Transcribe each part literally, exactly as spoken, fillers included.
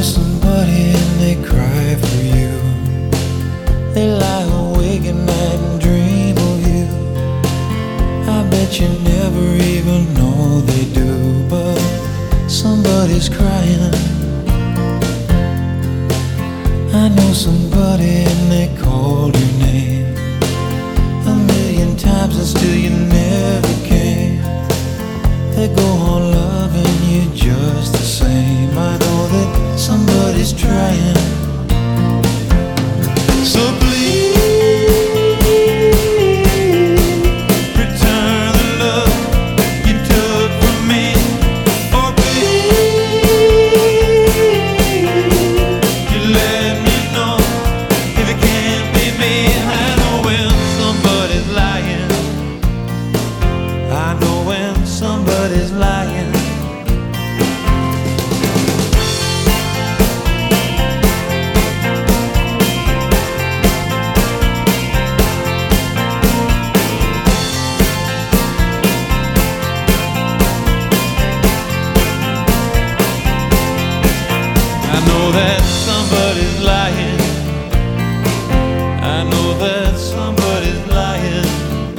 somebody and they cry for you. They lie awake at night and dream of you. I bet you never even know they do, but somebody's crying. I know somebody and they called your name a million times and still you never came. They go on loving you just the same. I know that somebody's trying. So please return the love you took from me. Or please you let me know if it can't be me. I know when somebody's lying. I know when somebody's lying. I know that somebody's lying. I know that somebody's lying.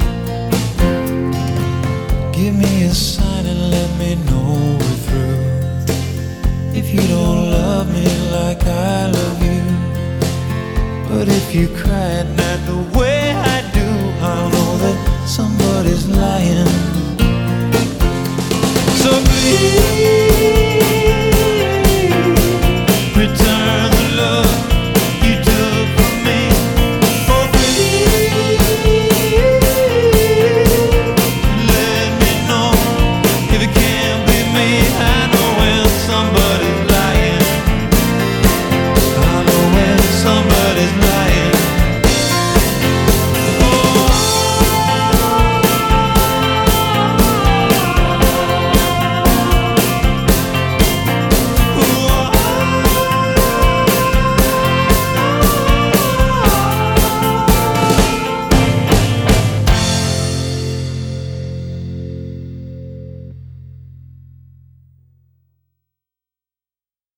Give me a sign and let me know we're through. If you don't love me like I love you, but if you cry at night the way I do, I'll know that somebody's lying. So please